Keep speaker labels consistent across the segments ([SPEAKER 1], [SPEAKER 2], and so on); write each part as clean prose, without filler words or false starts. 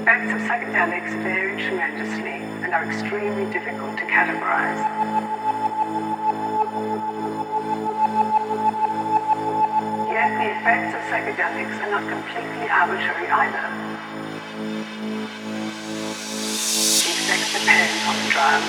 [SPEAKER 1] effects of psychedelics vary tremendously and are extremely difficult to categorize. Yet the effects of psychedelics are not completely arbitrary either. The effects depend on the drug.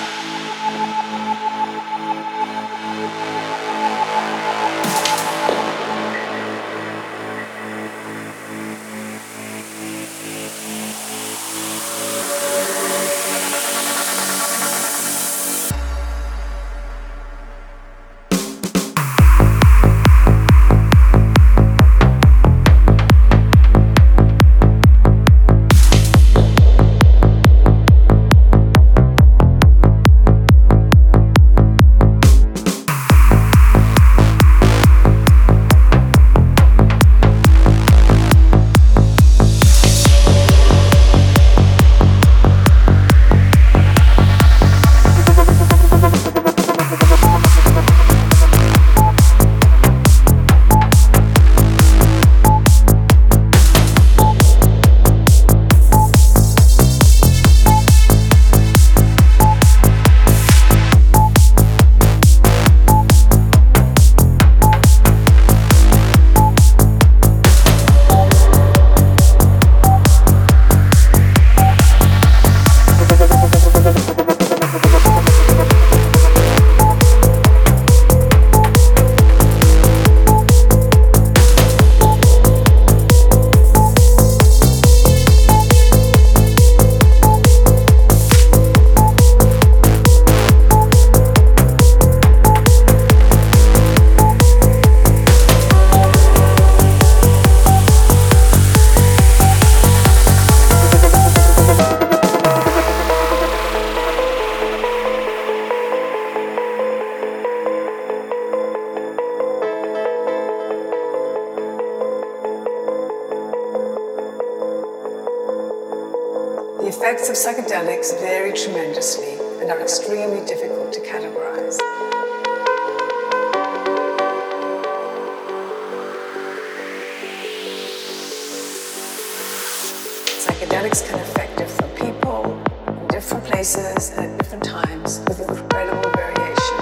[SPEAKER 1] The effects of psychedelics vary tremendously and are extremely difficult to categorize. Psychedelics can affect different people in different places and at different times with incredible variation.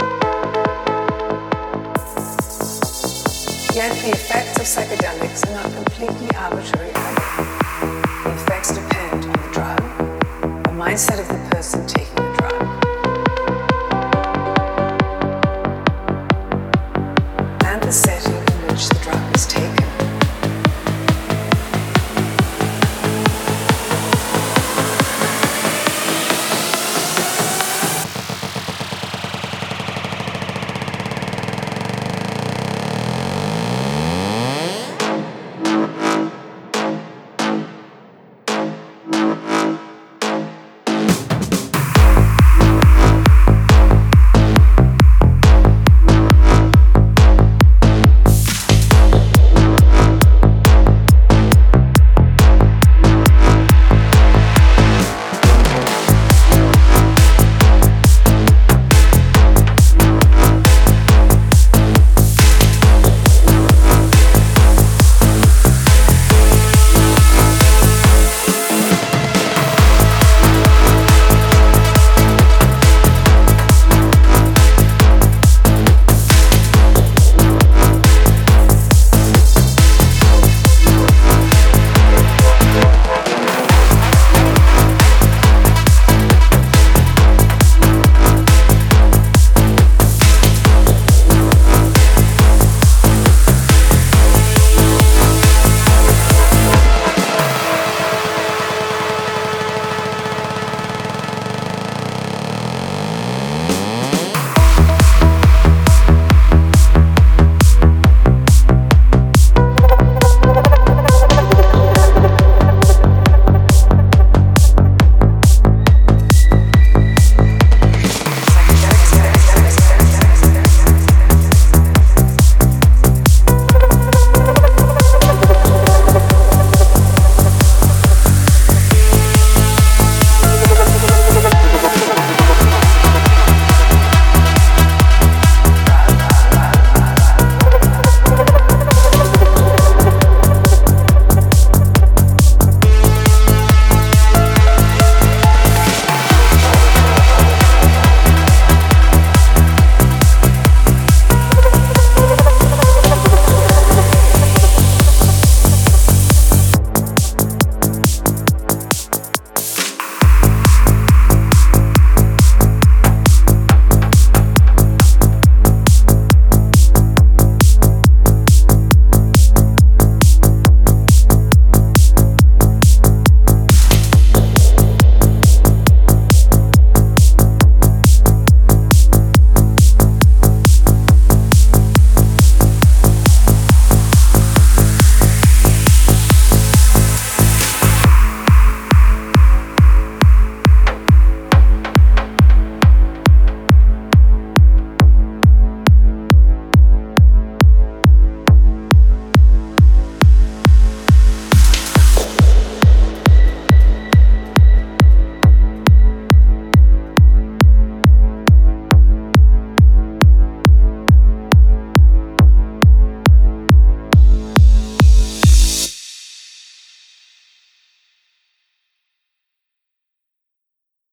[SPEAKER 1] Yet the effects of psychedelics are not completely arbitrary either. The effects depend on the drug, the mindset of the person taking